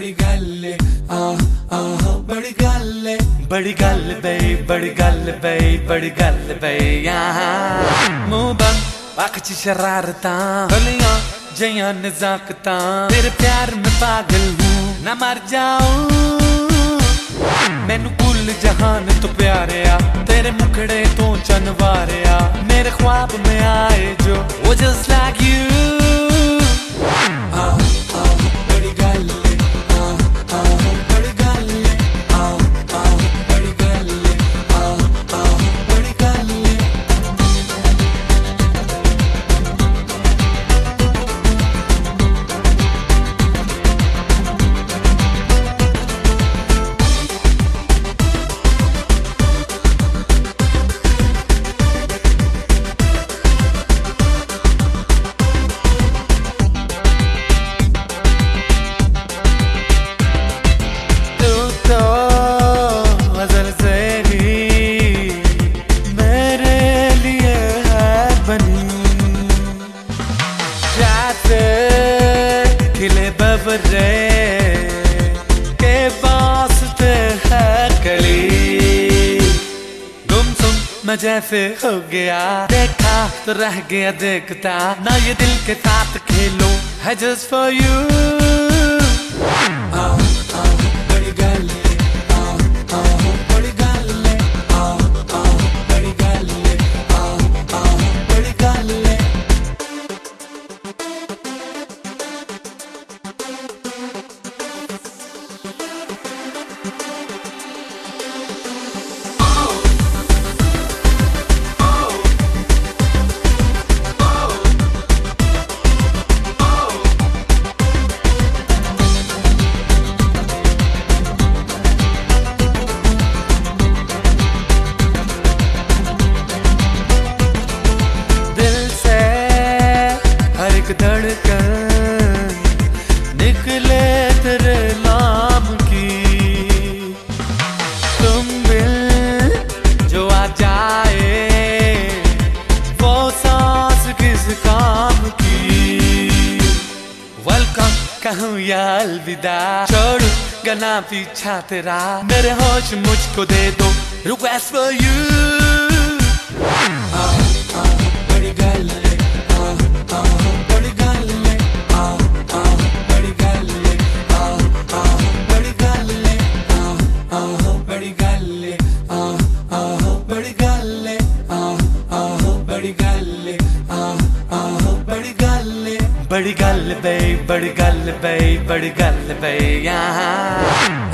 बड़ी गल बड़ी गल बड़ी गल बई बड़ी गल बई बड़ी गल बई मुंह बंद अख च शरारतां गलियां जइयां नजाकतां तेरे प्यार में पागल हूँ ना मर जाऊं मैनू कुल जहान तो प्यारे आ तेरे मुखड़े तो चनवारे आ मेरे ख्वाब में आए जो वो जस्ट लाइक यू खिले बबरे के वास्ते है कली गुमसुम मैं जैसे हो गया देखा तो रह गया देखता ना ये दिल के साथ खेलो है जस्ट फॉर यू बड़ी गल बड़ी गल बड़ी गल बड़ी गल धड़कन निकले तेरे नाम की तुम मिल जो आ जाए वो सांस किस काम की वेलकम कहूँ या अलविदा छोड़ू गना पीछा तेरा मेरे होश मुझको दे दो रिक्वेस्ट फॉर यू बड़ी गल बड़ी गल बई बड़ी गल बई बड़ी गल बई